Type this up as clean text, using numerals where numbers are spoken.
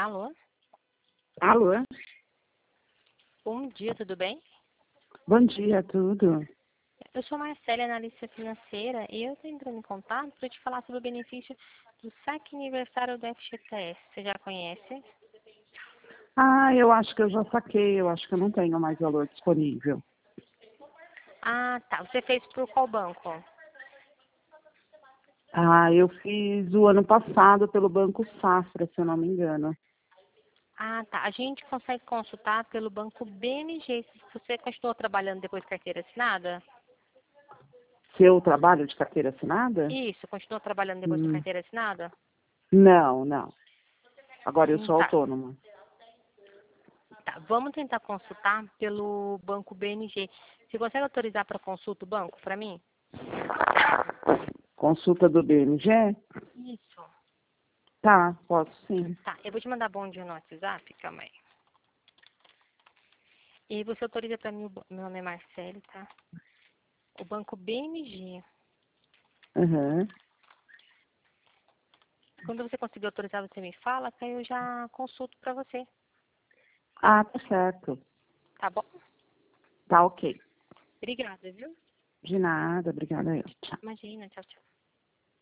Alô? Alô? Bom dia, tudo bem? Bom dia, tudo? Eu sou Marcela, analista financeira, e eu estou entrando em contato para te falar sobre o benefício do saque aniversário do FGTS. Você já conhece? Ah, eu acho que eu já saquei, eu acho que eu não tenho mais valor disponível. Ah, tá. Você fez por qual banco? Ah, eu fiz o ano passado pelo Banco Safra, se eu não me engano. Ah, tá. A gente consegue consultar pelo banco BMG. Você continuou trabalhando depois de carteira assinada? Se eu trabalho de carteira assinada? Isso, continuou trabalhando depois de Hum, carteira assinada? não. Agora eu sou Tá. autônoma. Tá. Vamos tentar consultar pelo banco BMG. Você consegue autorizar para consulta o banco para mim? Consulta do BMG? Isso. Tá, posso sim. Tá, eu vou te mandar bom dia no WhatsApp, calma aí. E você autoriza para mim, meu nome é Marcele, tá? O banco BMG. Uhum. Quando você conseguir autorizar, você me fala, que aí eu já consulto para você, Ah, tá certo. tá bom? Tá ok. Obrigada, viu? De nada, obrigada eu. Tchau. Imagina, tchau, tchau.